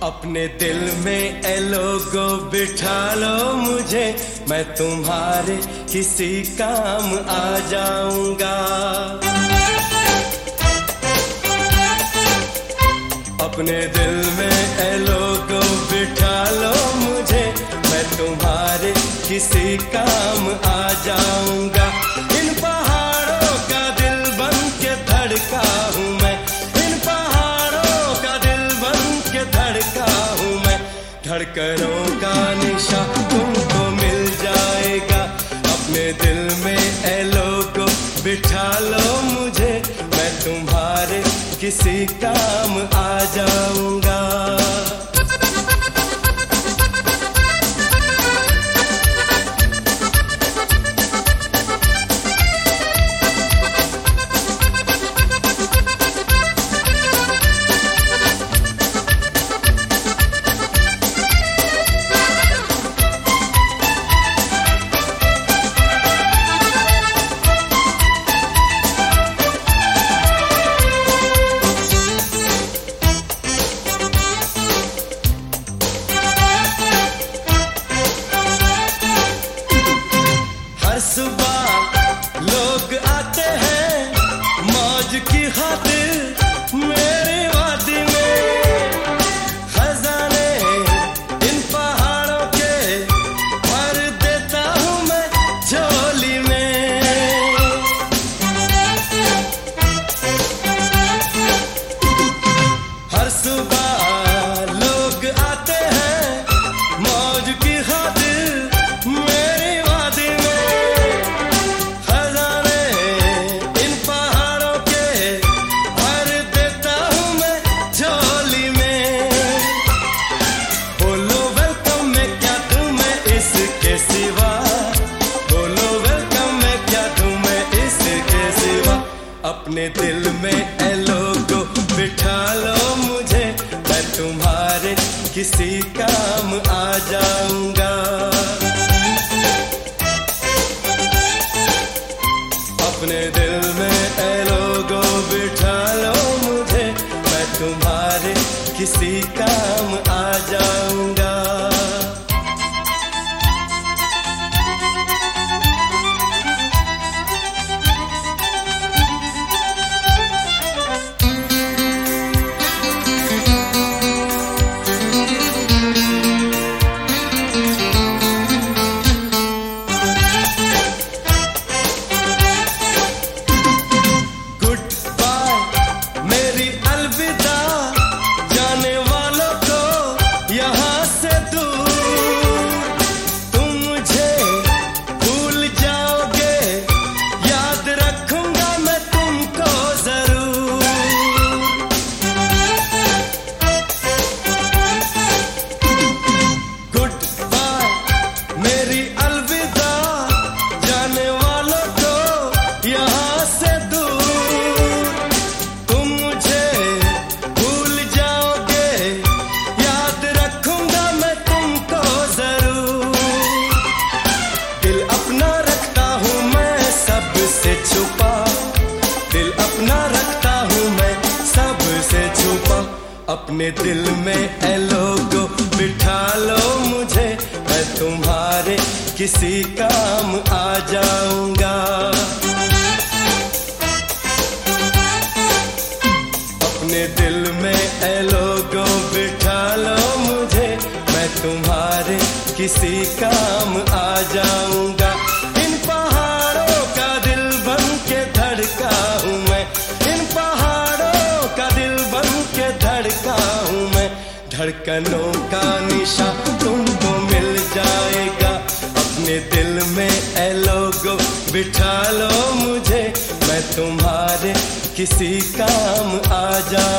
अपने दिल में ए लोगो बिठा लो मुझे, मैं तुम्हारे किसी काम आ जाऊंगा। अपने दिल में ए लोगो बिठा लो मुझे, मैं तुम्हारे किसी काम आ जाऊंगा। इन पहाड़ों का दिल बन के धड़का हूँ मैं, इन पहाड़ों का दिल बन के धड़का हूँ मैं। धड़कनों का निशा तुमको मिल जाएगा। अपने दिल में ए लोगो बिठा लो मुझे, मैं तुम्हारे किसी काम आ जाऊंगा। सुबह लोग आते हैं मौज की खातिर मेरी वादी में। खजाने इन पहाड़ों के भर देता हूँ मैं झोली में। हर सुबह लोग आते हैं मौज की खातिर मेरी वादी में। अपने दिल में ए लोगो बिठा लो मुझे, मैं तुम्हारे किसी काम आ जाऊंगा। अपने दिल में ए लोगो बिठा लो मुझे, मैं तुम्हारे किसी काम आ जाऊंगा। अपने दिल में ए लोगो बिठा लो मुझे, मैं तुम्हारे किसी काम आ जाऊंगा। अपने दिल में ए लोगो बिठा लो मुझे, मैं तुम्हारे किसी काम आ जाऊंगा। इन पहाड़ों का दिल बन के धड़का हूँ मैं, इन पहाड़ों का दिल बन के धड़का हूँ मैं। धड़कनों का निशा तुमको मिल जाएगा। अपने दिल में ए लोगो बिठा लो मुझे, मैं तुम्हारे किसी काम आ जाऊंगा।